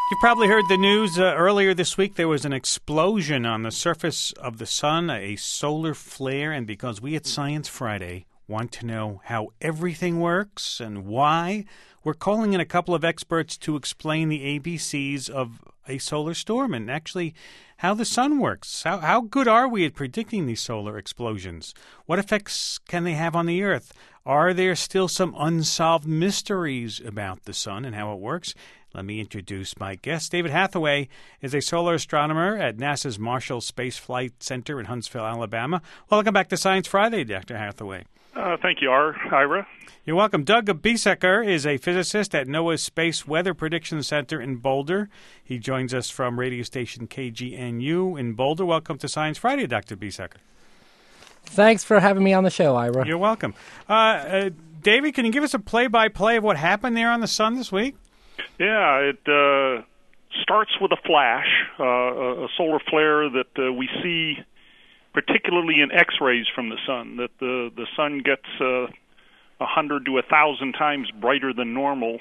You've probably heard the news earlier this week. There was an explosion on the surface of the sun, a solar flare, and because we at Science Friday want to know how everything works and why, we're calling in a couple of experts to explain the ABCs of a solar storm and actually how the sun works. How good are we at predicting these solar explosions? What effects can they have on the Earth? Are there still some unsolved mysteries about the sun and how it works? Let me introduce my guest. David Hathaway is a solar astronomer at NASA's Marshall Space Flight Center in Huntsville, Alabama. Welcome back to Science Friday, Dr. Hathaway. Thank you, Ira. You're welcome. Doug Biesecker is a physicist at NOAA's Space Weather Prediction Center in Boulder. He joins us from radio station KGNU in Boulder. Welcome to Science Friday, Dr. Biesecker. Thanks for having me on the show, Ira. You're welcome. David, can you give us a play-by-play of what happened there on the sun this week? Yeah, it starts with a flash, a solar flare that we see particularly in X-rays from the sun, that the sun gets 100 to 1,000 times brighter than normal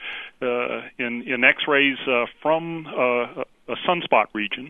in X-rays from a sunspot region.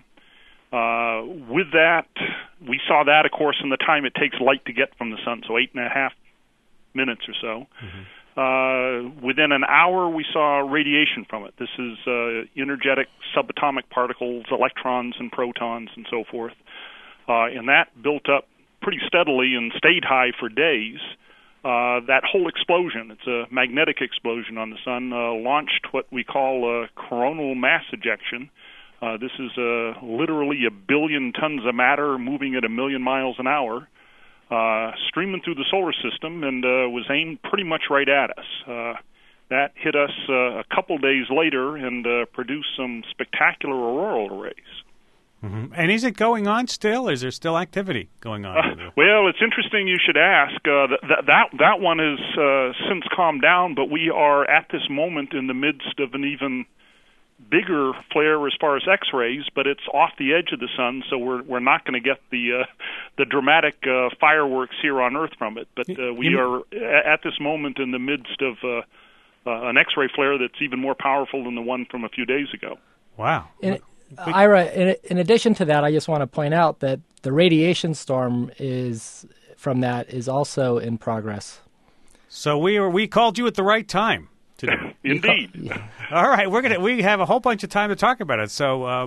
With that, we saw that, of course, in the time it takes light to get from the sun, so 8.5 minutes or so. Mm-hmm. Within an hour, we saw radiation from it. This is energetic subatomic particles, electrons and protons and so forth. And that built up pretty steadily and stayed high for days. That whole explosion, it's a magnetic explosion on the sun, launched what we call a coronal mass ejection. This is literally 1 billion tons of matter moving at 1 million miles an hour. Streaming through the solar system and was aimed pretty much right at us. That hit us a couple days later and produced some spectacular auroral arrays. Mm-hmm. And is it going on still? Is there still activity going on? Well, it's interesting you should ask. That one has since calmed down, but we are at this moment in the midst of an even bigger flare as far as X-rays, but it's off the edge of the sun, so we're not going to get the dramatic fireworks here on Earth from it. But we are at this moment in the midst of an X-ray flare that's even more powerful than the one from a few days ago. Wow. Ira, in addition to that, I just want to point out that the radiation storm is also in progress. So we called you at the right time. Indeed. All right, we have a whole bunch of time to talk about it. So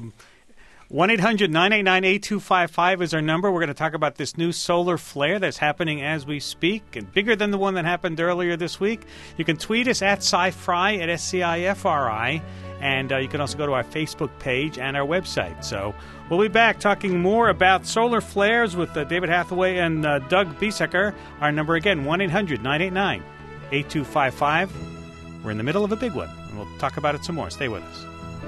1-800-989-8255 is our number. We're going to talk about this new solar flare that's happening as we speak, and bigger than the one that happened earlier this week. You can tweet us at SciFri, at SCIFRI, and you can also go to our Facebook page and our website. So we'll be back talking more about solar flares with David Hathaway and Doug Biesecker. Our number again, 1-800-989-8255. We're in the middle of a big one, and we'll talk about it some more. Stay with us.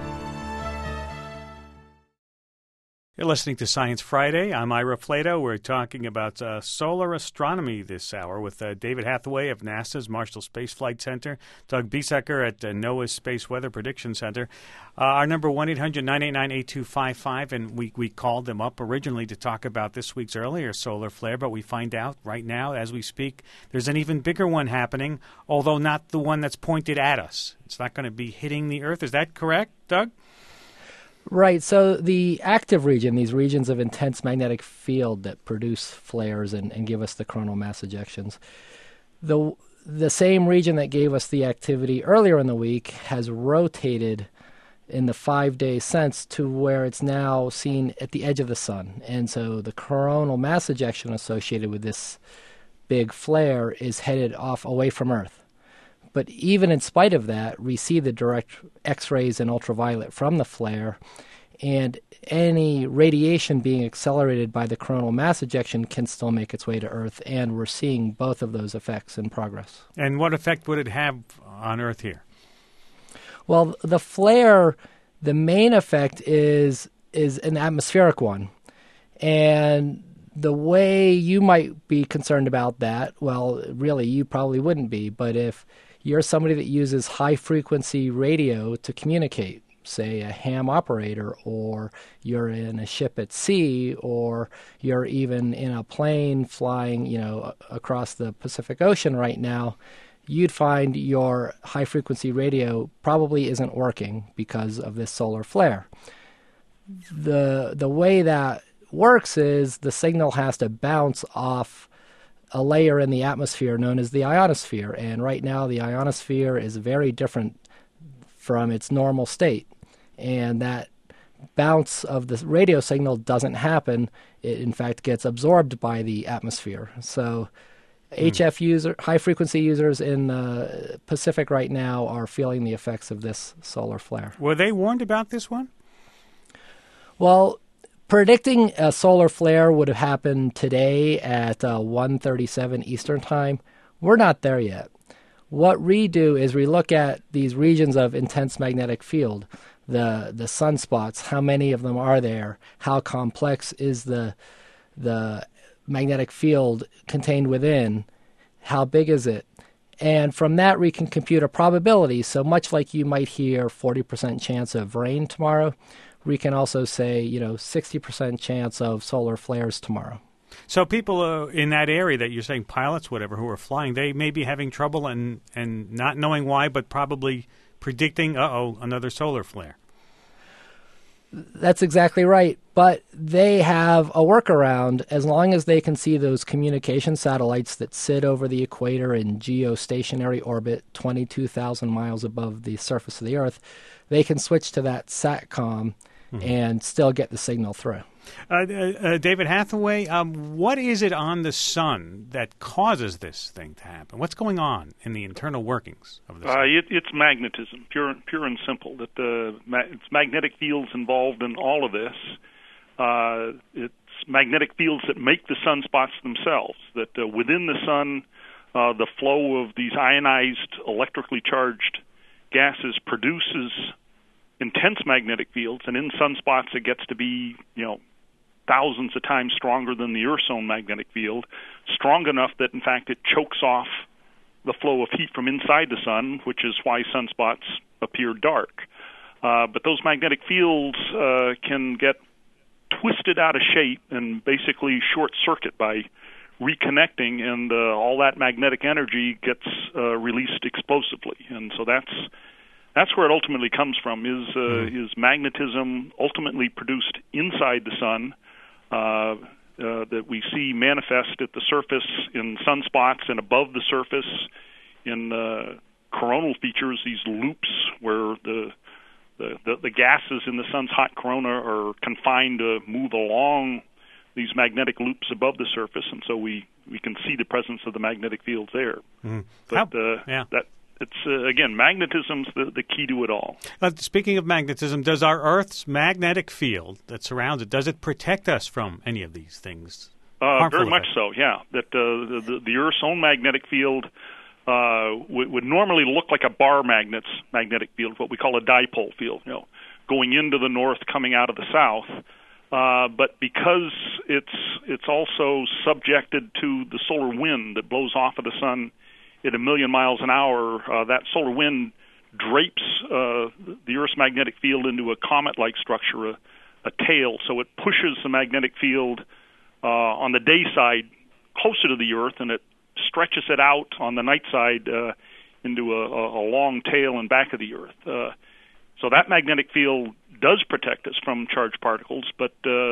You're listening to Science Friday. I'm Ira Flato. We're talking about solar astronomy this hour with David Hathaway of NASA's Marshall Space Flight Center, Doug Biesecker at NOAA's Space Weather Prediction Center. Our number, 1-800-989-8255, and we called them up originally to talk about this week's earlier solar flare, but we find out right now, as we speak, there's an even bigger one happening, although not the one that's pointed at us. It's not going to be hitting the Earth. Is that correct, Doug? Right. So the active region, these regions of intense magnetic field that produce flares and give us the coronal mass ejections, the same region that gave us the activity earlier in the week has rotated in the 5 days since to where it's now seen at the edge of the sun. And so the coronal mass ejection associated with this big flare is headed off away from Earth. But even in spite of that, we see the direct X-rays and ultraviolet from the flare, and any radiation being accelerated by the coronal mass ejection can still make its way to Earth, and we're seeing both of those effects in progress. And what effect would it have on Earth here? Well, the flare, the main effect is an atmospheric one. And the way you might be concerned about that, well, really, you probably wouldn't be, but if you're somebody that uses high-frequency radio to communicate, say a ham operator, or you're in a ship at sea, or you're even in a plane flying, across the Pacific Ocean right now, you'd find your high-frequency radio probably isn't working because of this solar flare. The way that works is the signal has to bounce off a layer in the atmosphere known as the ionosphere, and right now the ionosphere is very different from its normal state, and that bounce of the radio signal doesn't happen. It in fact gets absorbed by the atmosphere. So HF high frequency users in the Pacific right now are feeling the effects of this solar flare. Were they warned about this one? Well, predicting a solar flare would have happened today at 1:37 Eastern Time. We're not there yet. What we do is we look at these regions of intense magnetic field, the sunspots, how many of them are there, how complex is the magnetic field contained within, how big is it, and from that we can compute a probability. So much like you might hear 40% chance of rain tomorrow, we can also say 60% chance of solar flares tomorrow. So people in that area that you're saying, pilots, whatever, who are flying, they may be having trouble and not knowing why, but probably predicting, another solar flare. That's exactly right. But they have a workaround. As long as they can see those communication satellites that sit over the equator in geostationary orbit 22,000 miles above the surface of the Earth, they can switch to that SATCOM and still get the signal through. David Hathaway, what is it on the sun that causes this thing to happen? What's going on in the internal workings of the sun? It's magnetism, pure and simple. That it's magnetic fields involved in all of this. It's magnetic fields that make the sunspots themselves. That within the sun, the flow of these ionized, electrically charged gases produces intense magnetic fields, and in sunspots it gets to be, thousands of times stronger than the Earth's own magnetic field, strong enough that, in fact, it chokes off the flow of heat from inside the sun, which is why sunspots appear dark. But those magnetic fields can get twisted out of shape and basically short-circuit by reconnecting, and all that magnetic energy gets released explosively. And so that's where it ultimately comes from, is magnetism ultimately produced inside the sun, that we see manifest at the surface in sunspots and above the surface in coronal features, these loops where the gases in the sun's hot corona are confined to move along these magnetic loops above the surface, and so we can see the presence of the magnetic fields there. But it's again, magnetism's the key to it all. Speaking of magnetism, does our Earth's magnetic field that surrounds it, does it protect us from any of these things? Very much so, yeah. That the Earth's own magnetic field would normally look like a bar magnet's magnetic field, what we call a dipole field, going into the north, coming out of the south. But because it's also subjected to the solar wind that blows off of the sun at 1 million miles an hour, that solar wind drapes the Earth's magnetic field into a comet-like structure, a tail. So it pushes the magnetic field on the day side closer to the Earth, and it stretches it out on the night side into a long tail and back of the Earth. So that magnetic field does protect us from charged particles, but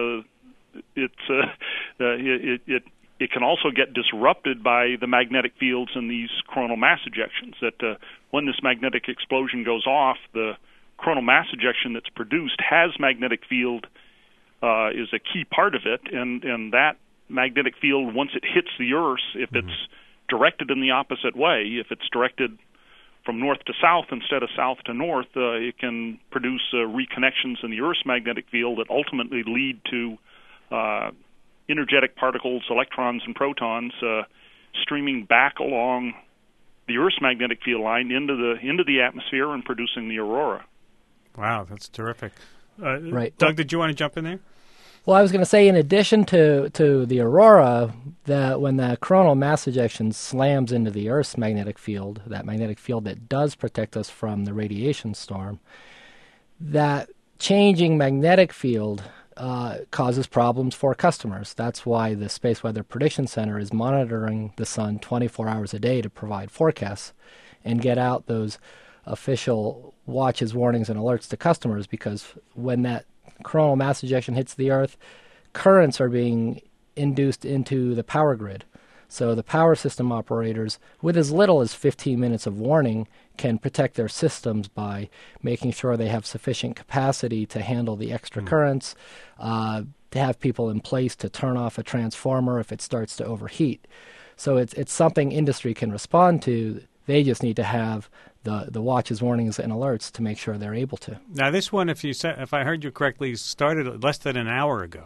it can also get disrupted by the magnetic fields in these coronal mass ejections. That when this magnetic explosion goes off, the coronal mass ejection that's produced has magnetic field is a key part of it, and that magnetic field, once it hits the Earth, if it's directed in the opposite way, if it's directed from north to south instead of south to north, it can produce reconnections in the Earth's magnetic field that ultimately lead to energetic particles, electrons and protons, streaming back along the Earth's magnetic field line into the atmosphere and producing the aurora. Wow, that's terrific. Right, Doug, did you want to jump in there? Well, I was going to say, in addition to the aurora, that when the coronal mass ejection slams into the Earth's magnetic field, that magnetic field that does protect us from the radiation storm, that changing magnetic field causes problems for customers. That's why the Space Weather Prediction Center is monitoring the sun 24 hours a day to provide forecasts and get out those official watches, warnings, and alerts to customers, because when that coronal mass ejection hits the Earth, currents are being induced into the power grid. So the power system operators, with as little as 15 minutes of warning, can protect their systems by making sure they have sufficient capacity to handle the extra currents, to have people in place to turn off a transformer if it starts to overheat. So it's something industry can respond to. They just need to have the watches, warnings, and alerts to make sure they're able to. Now, this one, if I heard you correctly, started less than an hour ago.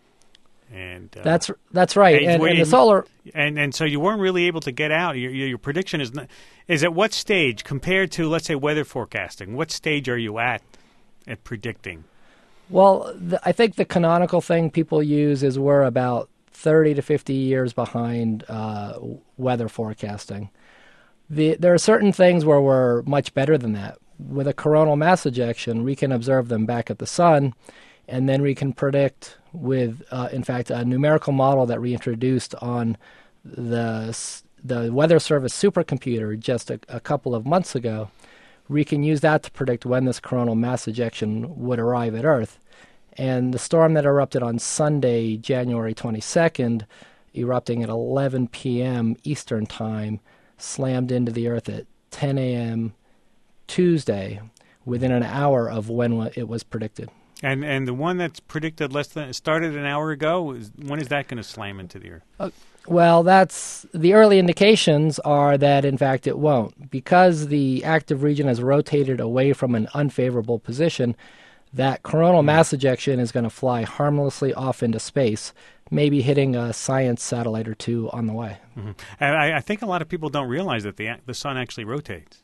And that's right. And the solar and so you weren't really able to get out. Your prediction is at what stage compared to, let's say, weather forecasting? What stage are you at predicting? Well, I think the canonical thing people use is we're about 30 to 50 years behind weather forecasting. There are certain things where we're much better than that. With a coronal mass ejection, we can observe them back at the sun, and then we can predict with, in fact, a numerical model that we introduced on the Weather Service supercomputer just a couple of months ago. We can use that to predict when this coronal mass ejection would arrive at Earth. And the storm that erupted on Sunday, January 22nd, erupting at 11 p.m. Eastern Time, slammed into the Earth at 10 a.m. Tuesday, within an hour of when it was predicted. And the one that's predicted started an hour ago, when is that going to slam into the Earth? Well, the early indications are that, in fact, it won't. Because the active region has rotated away from an unfavorable position, that coronal mass ejection is going to fly harmlessly off into space, maybe hitting a science satellite or two on the way. Mm-hmm. And I think a lot of people don't realize that the sun actually rotates.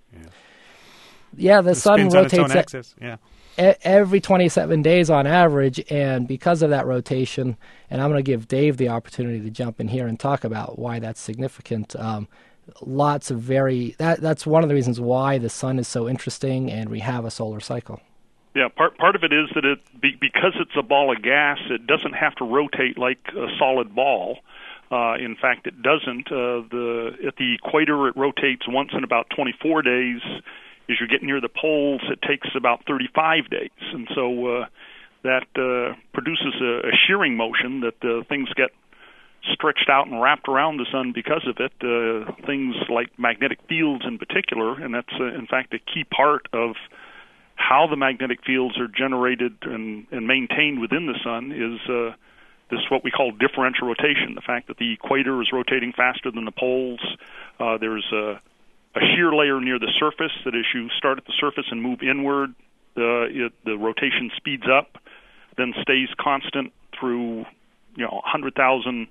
Yeah, the sun rotates on its own axis. Yeah. Every 27 days on average, and because of that rotation, and I'm going to give Dave the opportunity to jump in here and talk about why that's significant. That's one of the reasons why the sun is so interesting and we have a solar cycle. Yeah, part of it is that because it's a ball of gas, it doesn't have to rotate like a solid ball. In fact, it doesn't. At the equator, it rotates once in about 24 days. As you get near the poles, it takes about 35 days. And so that produces a shearing motion that things get stretched out and wrapped around the sun because of it, things like magnetic fields in particular. And that's, in fact, a key part of how the magnetic fields are generated and maintained within the sun is this what we call differential rotation, the fact that the equator is rotating faster than the poles. There's a shear layer near the surface that as you start at the surface and move inward, the rotation speeds up, then stays constant through 100,000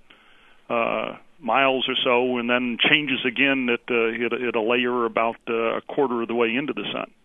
miles or so, and then changes again at a layer about a quarter of the way into the sun.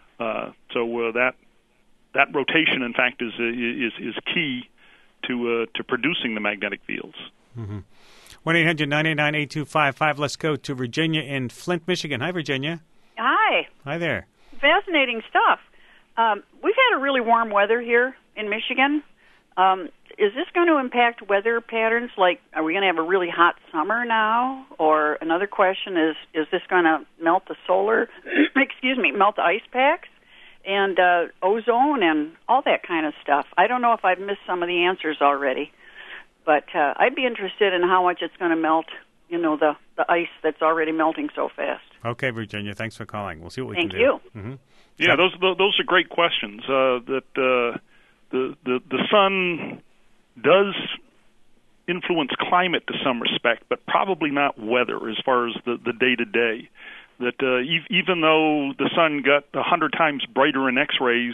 So that rotation, in fact, is key to producing the magnetic fields. Mm-hmm. 1-800-989-8255. Let's go to Virginia in Flint, Michigan. Hi, Virginia. Hi. Hi there. Fascinating stuff. We've had a really warm weather here in Michigan. Is this going to impact weather patterns? Like, are we going to have a really hot summer now? Or another question is this going to melt the melt the ice packs and ozone and all that kind of stuff? I don't know if I've missed some of the answers already. But I'd be interested in how much it's going to melt, the ice that's already melting so fast. Okay, Virginia, thanks for calling. We'll see what we can do. Thank you. Mm-hmm. Yeah, those are great questions. That the sun does influence climate to some respect, but probably not weather as far as the day-to-day. That even though the sun got 100 times brighter in X-rays,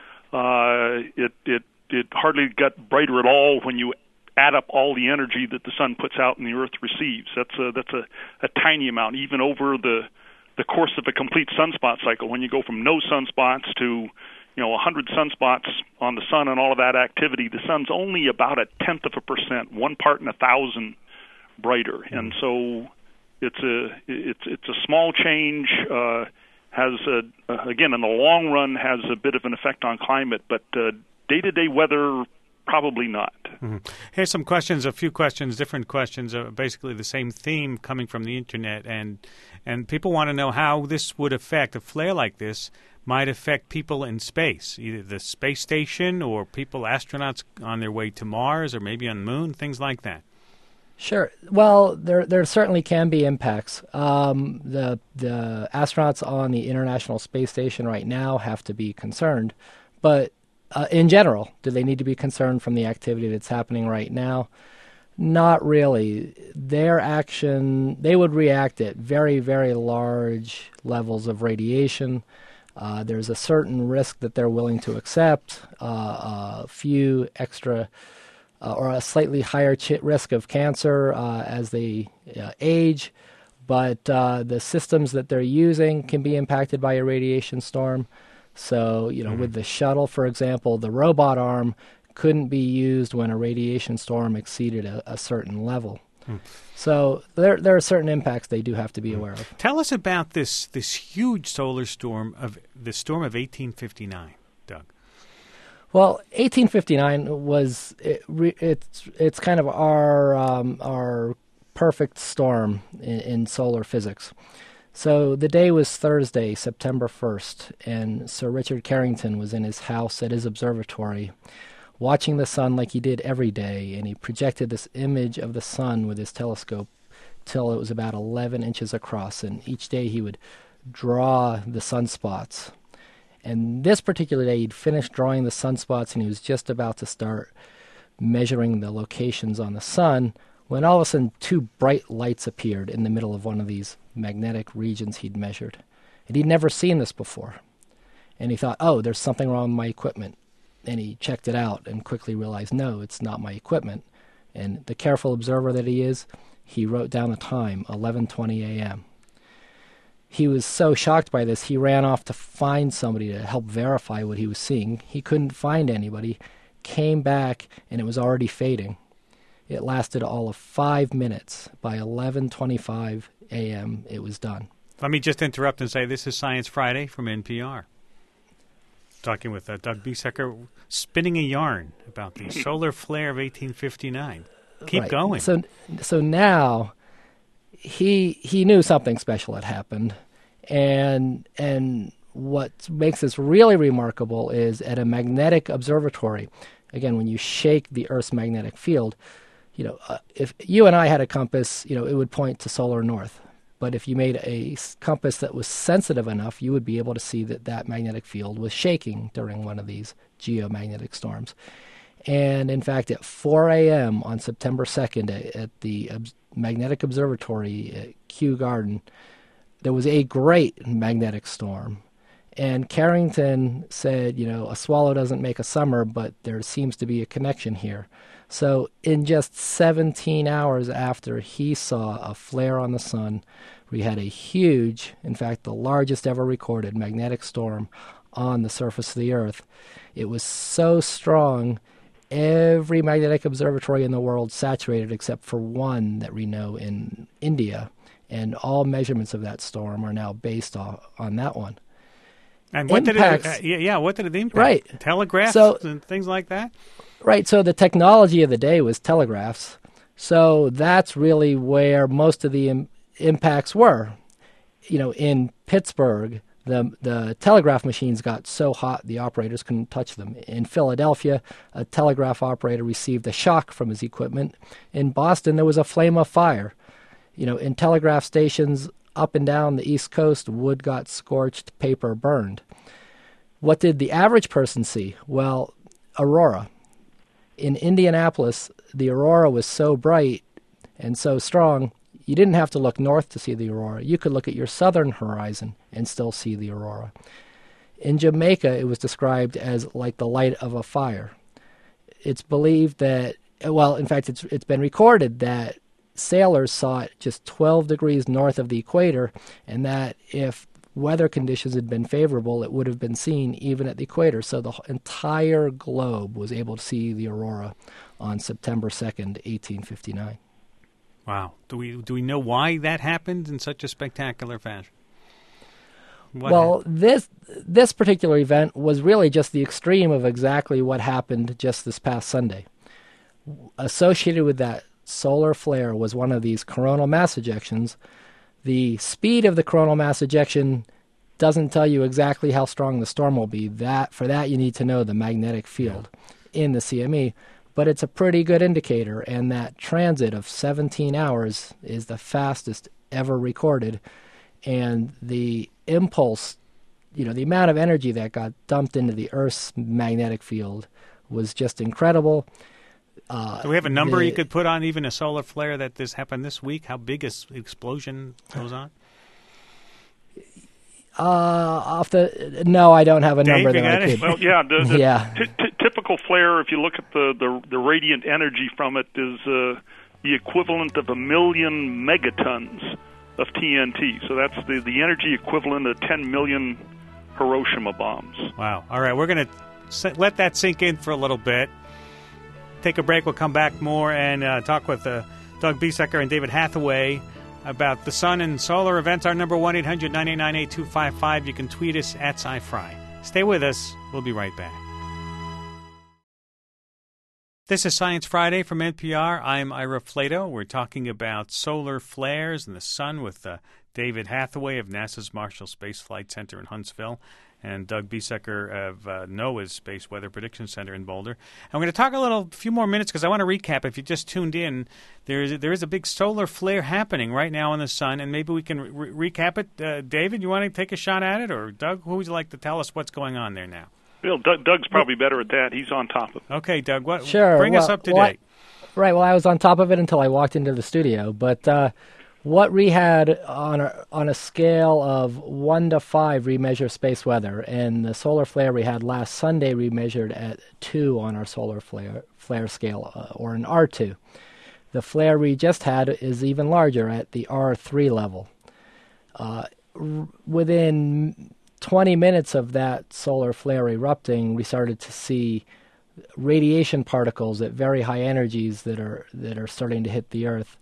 it hardly got brighter at all when you add up all the energy that the sun puts out and the Earth receives. That's a tiny amount, even over the course of a complete sunspot cycle. When you go from no sunspots to 100 sunspots on the sun and all of that activity, the sun's only about 1/10%, 1 part in 1,000 brighter. And so it's a small change. Has again in the long run has a bit of an effect on climate, but day-to-day weather probably not. Mm-hmm. Here's some questions, a few questions, different questions, basically the same theme coming from the internet, and people want to know how this would affect, a flare like this might affect people in space, either the space station or people, astronauts on their way to Mars or maybe on the moon, things like that. Sure. Well, there certainly can be impacts. The astronauts on the International Space Station right now have to be concerned, but in general, do they need to be concerned from the activity that's happening right now? Not really. Their action, they would react at very, very large levels of radiation. There's a certain risk that they're willing to accept, a few extra or a slightly higher risk of cancer as they age, but the systems that they're using can be impacted by a radiation storm. So, with the shuttle, for example, the robot arm couldn't be used when a radiation storm exceeded a certain level. So there are certain impacts they do have to be aware of. Tell us about this huge solar storm the storm of 1859, Doug. Well, 1859 was it's kind of our perfect storm in solar physics. So the day was Thursday, September 1st, and Sir Richard Carrington was in his house at his observatory, watching the sun like he did every day, and he projected this image of the sun with his telescope till it was about 11 inches across, and each day he would draw the sunspots. And this particular day, he'd finished drawing the sunspots, and he was just about to start measuring the locations on the sun, when all of a sudden 2 bright lights appeared in the middle of one of these magnetic regions he'd measured. And he'd never seen this before. And he thought, oh, there's something wrong with my equipment. And he checked it out and quickly realized, no, it's not my equipment. And the careful observer that he is, he wrote down the time, 11:20 a.m. He was so shocked by this, he ran off to find somebody to help verify what he was seeing. He couldn't find anybody, came back, and it was already fading. It lasted all of 5 minutes. By 11:25 a.m., it was done. Let me just interrupt and say this is Science Friday from NPR. Talking with Doug Biesecker, spinning a yarn about the solar flare of 1859. Keep going. So now he knew something special had happened, and what makes this really remarkable is at a magnetic observatory. Again, when you shake the Earth's magnetic field, if you and I had a compass, it would point to solar north. But if you made a compass that was sensitive enough, you would be able to see that magnetic field was shaking during one of these geomagnetic storms. And in fact, at 4 a.m. on September 2nd at the Magnetic Observatory at Kew Garden, there was a great magnetic storm. And Carrington said, a swallow doesn't make a summer, but there seems to be a connection here. So in just 17 hours after he saw a flare on the sun, we had a huge, in fact, the largest ever recorded magnetic storm on the surface of the Earth. It was so strong, every magnetic observatory in the world saturated except for one that we know in India, and all measurements of that storm are now based on that one. And what did it impact? Right. Telegraphs and things like that? Right, so the technology of the day was telegraphs. So that's really where most of the impacts were. In Pittsburgh, the telegraph machines got so hot the operators couldn't touch them. In Philadelphia, a telegraph operator received a shock from his equipment. In Boston, there was a flame of fire. In telegraph stations up and down the East Coast, wood got scorched, paper burned. What did the average person see? Well, aurora. In Indianapolis, the aurora was so bright and so strong, you didn't have to look north to see the aurora. You could look at your southern horizon and still see the aurora. In Jamaica, it was described as like the light of a fire. It's believed that, in fact, it's been recorded that sailors saw it just 12 degrees north of the equator, and that if weather conditions had been favorable, it would have been seen even at the equator. So the entire globe was able to see the aurora on September 2nd, 1859. Wow. Do we know why that happened in such a spectacular fashion? Well, this particular event was really just the extreme of exactly what happened just this past Sunday. Associated with that solar flare was one of these coronal mass ejections. The speed of the coronal mass ejection doesn't tell you exactly how strong the storm will be. For that you need to know the magnetic field in the CME, but it's a pretty good indicator, and that transit of 17 hours is the fastest ever recorded, and the impulse, the amount of energy that got dumped into the Earth's magnetic field was just incredible. Do we have a number you could put on even a solar flare that this happened this week? How big an explosion goes on? No, I don't have a Dave, number that I could. Well, yeah, yeah. Typical flare, if you look at the radiant energy from it, is the equivalent of 1 million megatons of TNT. So that's the energy equivalent of 10 million Hiroshima bombs. Wow. All right, we're going to let that sink in for a little bit. Take a break. We'll come back more and talk with Doug Biesecker and David Hathaway about the sun and solar events. Our number 1-800-989-8255. You can tweet us at SciFri. Stay with us. We'll be right back. This is Science Friday from NPR. I'm Ira Flato. We're talking about solar flares and the sun with David Hathaway of NASA's Marshall Space Flight Center in Huntsville and Doug Biesecker of NOAA's Space Weather Prediction Center in Boulder. And we're going to talk a few more minutes because I want to recap. If you just tuned in, there is a big solar flare happening right now in the sun, and maybe we can recap it. David, you want to take a shot at it? Or Doug, who would you like to tell us what's going on there now? Well, Doug's probably better at that. He's on top of it. Okay, Doug, bring us up to date. Right, well, I was on top of it until I walked into the studio. But what we had on a scale of 1 to 5 remeasure space weather, and the solar flare we had last Sunday we measured at 2 on our solar flare scale, or an R2. The flare we just had is even larger at the R3 level. Within 20 minutes of that solar flare erupting, we started to see radiation particles at very high energies that are starting to hit the Earth.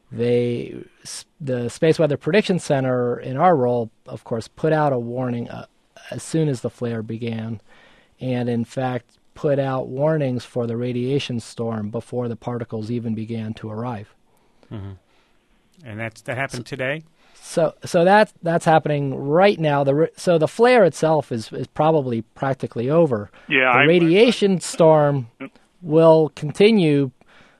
The Space Weather Prediction Center, in our role, of course, put out a warning as soon as the flare began, and in fact put out warnings for the radiation storm before the particles even began to arrive. Mm-hmm. And that happened today? So that's happening right now. So the flare itself is probably practically over. Yeah, the radiation storm will continue.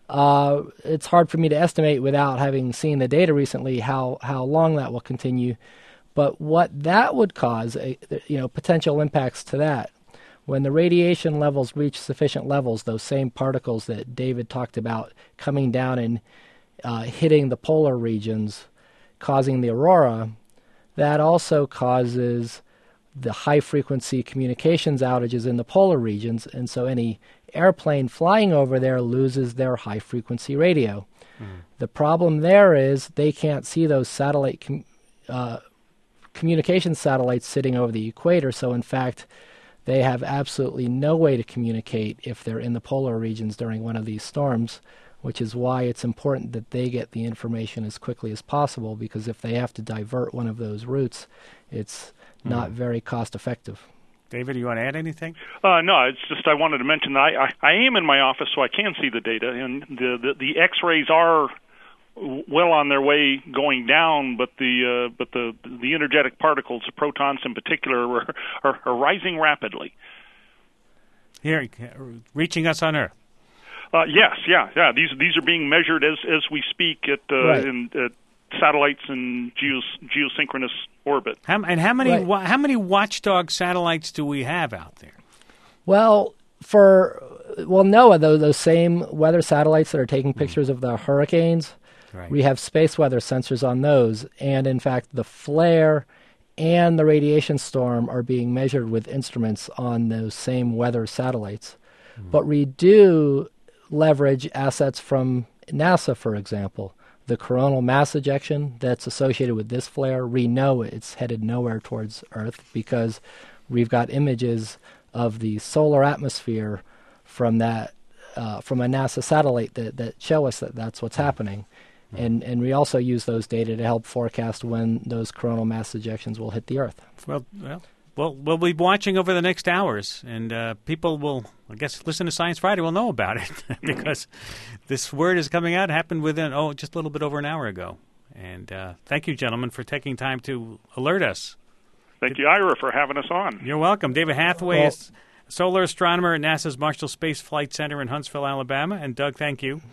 It's hard for me to estimate without having seen the data recently how long that will continue. But what that would cause, potential impacts to that, when the radiation levels reach sufficient levels, those same particles that David talked about coming down and hitting the polar regions, causing the aurora, that also causes the high-frequency communications outages in the polar regions, and so any airplane flying over there loses their high-frequency radio. The problem there is they can't see those satellite communication satellites sitting over the equator, so in fact they have absolutely no way to communicate if they're in the polar regions during one of these storms, which is why it's important that they get the information as quickly as possible, because if they have to divert one of those routes, it's not very cost-effective. David, you want to add anything? No, it's just I wanted to mention that I am in my office, so I can see the data, and the X-rays are well on their way going down, but the energetic particles, the protons in particular, are rising rapidly. Here, reaching us on Earth. Yes. These are being measured as we speak at satellites in geosynchronous orbit. How many watchdog satellites do we have out there? Well, NOAA, those same weather satellites that are taking pictures of the hurricanes, we have space weather sensors on those, and in fact, the flare and the radiation storm are being measured with instruments on those same weather satellites. But we do leverage assets from NASA, for example. The coronal mass ejection that's associated with this flare, we know it's headed nowhere towards Earth because we've got images of the solar atmosphere from that from a NASA satellite that show us that that's what's happening. And we also use those data to help forecast when those coronal mass ejections will hit the Earth. Well, we'll be watching over the next hours, and people will, I guess, listen to Science Friday will know about it because this word is coming out. It happened within, just a little bit over an hour ago. And thank you, gentlemen, for taking time to alert us. Thank you, Ira, for having us on. You're welcome. David Hathaway is a solar astronomer at NASA's Marshall Space Flight Center in Huntsville, Alabama. And Doug, thank you.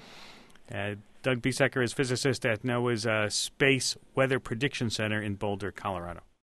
Doug Biesecker is physicist at NOAA's Space Weather Prediction Center in Boulder, Colorado.